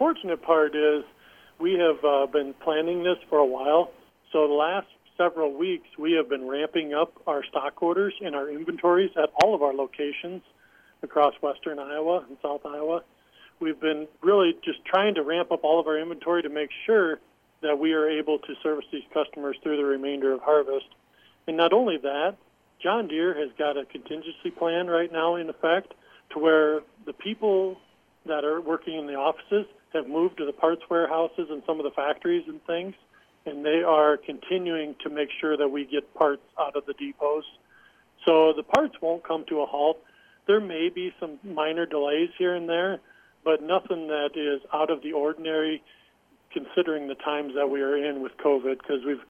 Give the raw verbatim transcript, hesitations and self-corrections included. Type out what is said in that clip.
unfortunate part is we have uh, been planning this for a while. So the last several weeks, we have been ramping up our stock orders and our inventories at all of our locations across western Iowa and south Iowa. We've been really just trying to ramp up all of our inventory to make sure that we are able to service these customers through the remainder of harvest. And not only that, John Deere has got a contingency plan right now in effect to where the people that are working in the offices have moved to the parts warehouses and some of the factories and things, and they are continuing to make sure that we get parts out of the depots. So the parts won't come to a halt. There may be some minor delays here and there, but nothing that is out of the ordinary considering the times that we are in with COVID, because we've